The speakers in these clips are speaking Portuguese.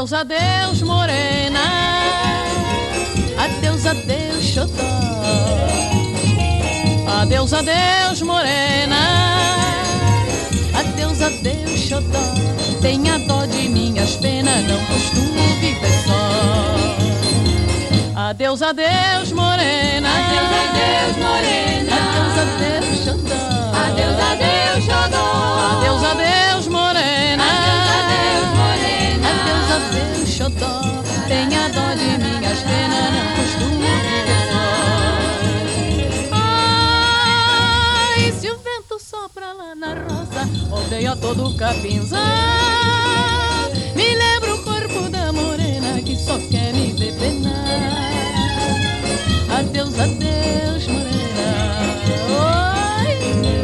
Adeus, adeus, morena. Adeus, adeus, xodó. Adeus, adeus, morena. Adeus, adeus, xodó. Tenha dó de minhas penas, não costumo viver só. Adeus, adeus, morena. Adeus, adeus, morena. Adeus, adeus, xodó. Adeus, adeus, xodó. Adeus, adeus, morena. Adeus, adeus, morena. Adeus, adeus, xodó. Tenha dó de minhas penas, não costumo viver só. Ai, se o vento sopra lá na roça, odeia todo o capinzal. Me lembra o corpo da morena que só quer me ver penar. Adeus, adeus, morena. Oi.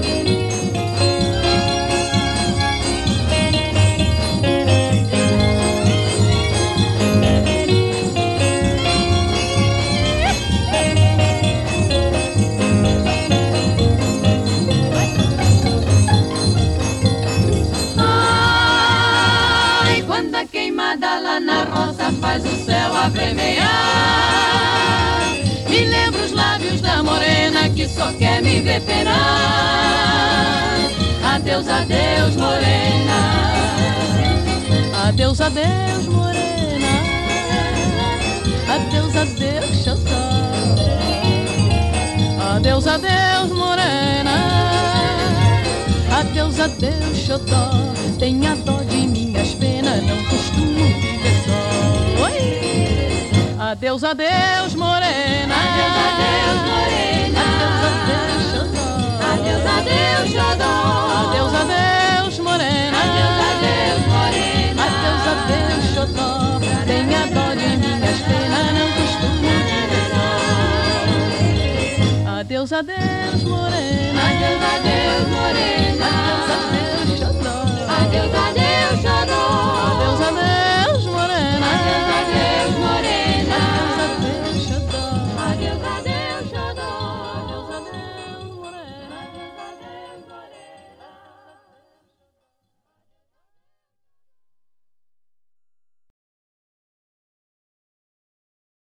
Ai, quando a queimada lá na roça faz o céu avermelhar, me lembra os lábios da morena que só quer me ver penar. Adeus, adeus, morena. Adeus, adeus, morena. Adeus, adeus, xodó. Adeus, adeus, morena. Adeus, adeus, xodó. Tenha dó de minhas penas, não costumo viver só. Oi. Adeus, adeus, morena. Adeus, adeus, morena. Adeus, adeus, xodó. Adeus, adeus, xodó. Adeus, adeus, morena. Adeus, adeus, morena. Adeus, adeus, xodó. Tenha dó de minhas penas, não costumo viver só. Adeus, adeus, morena. Adeus, adeus, morena. Adeus, adeus,